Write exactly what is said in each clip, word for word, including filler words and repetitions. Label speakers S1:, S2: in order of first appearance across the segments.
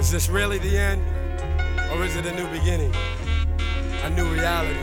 S1: Is this really the end? Or is it a new beginning? A new reality?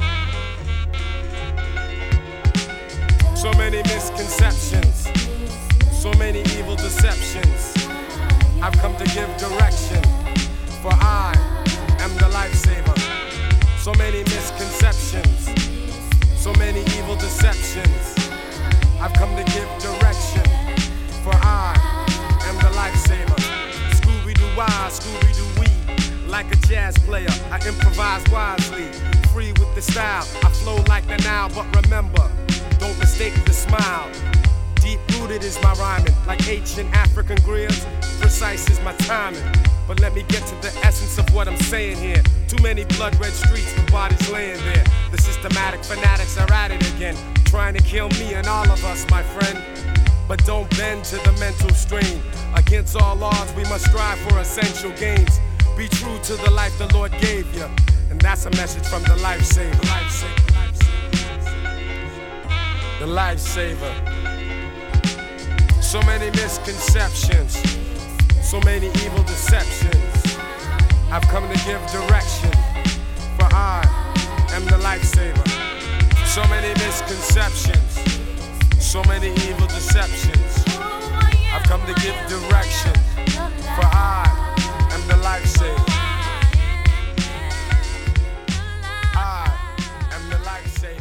S1: So many misconceptions, so many evil deceptions. I've come to give direction, for I am the lifesaver. So many misconceptions, so many evil deceptions. I've come to give direction, for I am the lifesaver. Scooby-Doo-wah, Scooby-Doo-wee. Like a jazz player, I improvise wisely. Free with the style, I flow like the Nile. But remember, don't mistake the smile. Deep-rooted is my rhyming, like ancient African griots. Precise is my timing. But let me get to the essence of what I'm saying here. Too many blood-red streets with bodies laying there. The systematic fanatics are at it again, trying to kill me and all of us, my friend. But don't bend to the mental strain. Against all odds, we must strive for essential gains. Be true to the life the Lord gave you. And that's a message from the lifesaver. Lifesaver. The lifesaver. So many misconceptions, so many evil deceptions. I've come to give direction, for I am the lifesaver. So many misconceptions, so many evil deceptions. I've come to give direction, for I am the lifesaver. I am the lifesaver.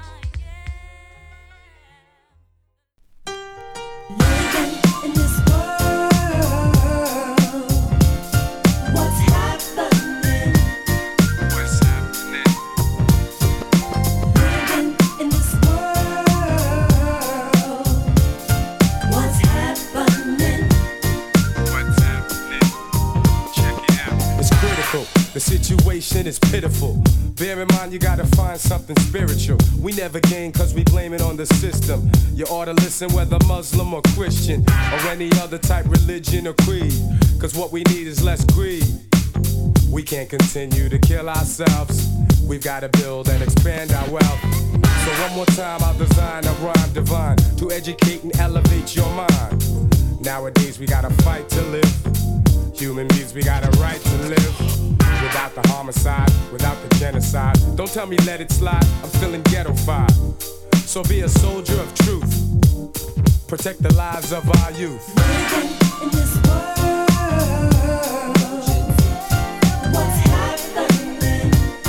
S1: The situation is pitiful. Bear in mind you gotta find something spiritual. We never gain cause we blame it on the system. You ought to listen whether Muslim or Christian or any other type religion or creed. Cause what we need is less greed. We can't continue to kill ourselves. We've gotta build and expand our wealth. So one more time I'll design a rhyme divine to educate and elevate your mind. Nowadays we gotta fight to live. Human beings, we got a right to live. Without the homicide, without the genocide. Don't tell me let it slide, I'm feeling ghetto-fied. So be a soldier of truth. Protect the lives of our youth.
S2: Living in this world, what's happening?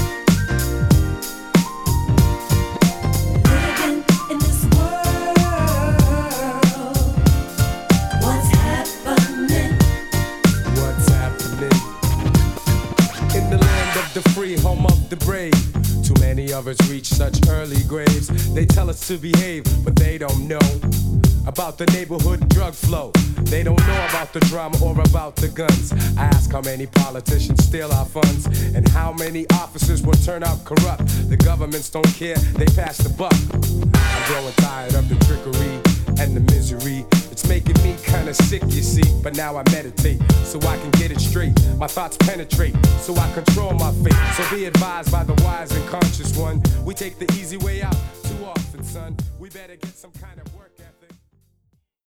S2: Living in this world, what's happening?
S1: What's happening? In the land of the free, home of the brave. Too many of us reach such early graves. They tell us to behave, but they don't know about the neighborhood drug flow. They don't know about the drama or about the guns. I ask how many politicians steal our funds and how many officers will turn out corrupt. The governments don't care, they pass the buck. I'm growing tired of the trickery and the misery. It's making me kinda sick, you see. But now I meditate so I can get it straight. My thoughts penetrate so I control my fate. So be advised by the wise and conscious one. We take the easy way out too often, son. We better get some kind of